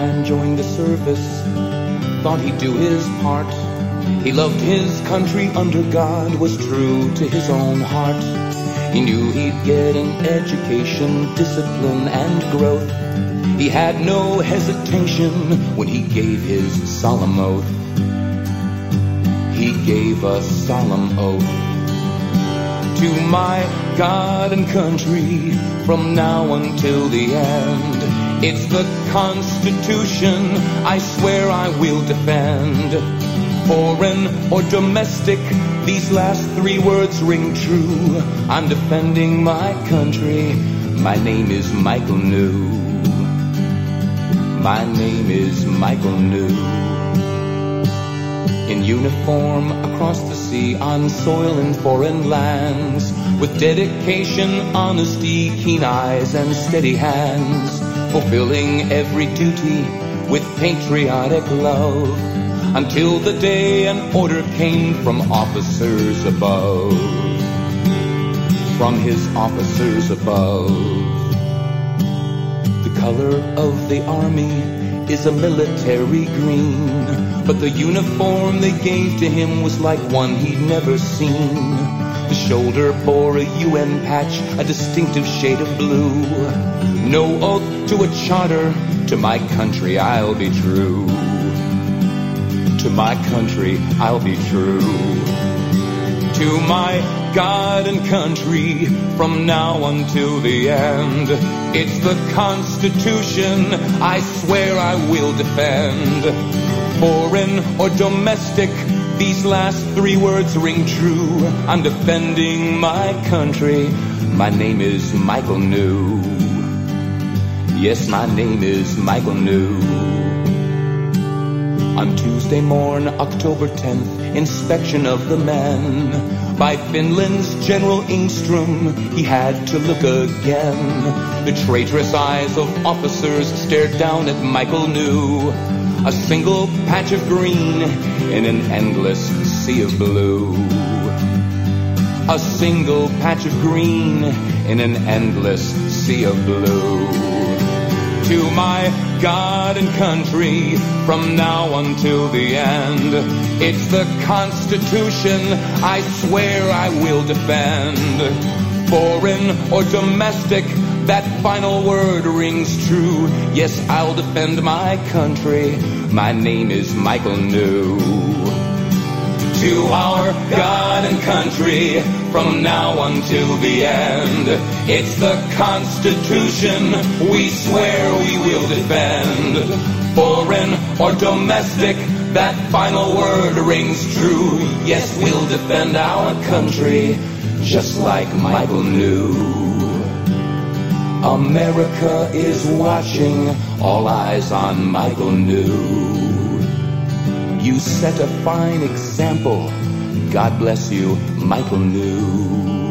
and joined the service. Thought he'd do his part. He loved his country under God, was true to his own heart. He knew he'd get an education, discipline, and growth. He had no hesitation when he gave his solemn oath. He gave a solemn oath. To my God and country, from now until the end, it's the Constitution I swear I will defend. Foreign or domestic, these last three words ring true. I'm defending my country. My name is Michael New. My name is Michael New. In uniform across the sea, on soil in foreign lands, with dedication, honesty, keen eyes, and steady hands, fulfilling every duty with patriotic love, until the day an order came from officers above. From his officers above. The color of the army is a military green, but the uniform they gave to him was like one he'd never seen. The shoulder bore a UN patch, a distinctive shade of blue. No oath to a charter, to my country I'll be true. To my country I'll be true. To my God and country, from now until the end, it's the Constitution I swear I will defend. Foreign or domestic, these last three words ring true. I'm defending my country. My name is Michael New. Yes, my name is Michael New. On Tuesday morn, October 10th, inspection of the men. By Finland's General Ingstrom, he had to look again. The traitorous eyes of officers stared down at Michael New. A single patch of green in an endless sea of blue. A single patch of green in an endless sea of blue. To my God and country, from now until the end, it's the Constitution I swear I will defend. Foreign or domestic, that final word rings true. Yes, I'll defend my country. My name is Michael New. To our God and country, from now until the end, it's the Constitution we swear we will defend. Foreign or domestic, that final word rings true. Yes, we'll defend our country, just like Michael New. America is watching, all eyes on Michael New. You set a fine example. God bless you, Michael New.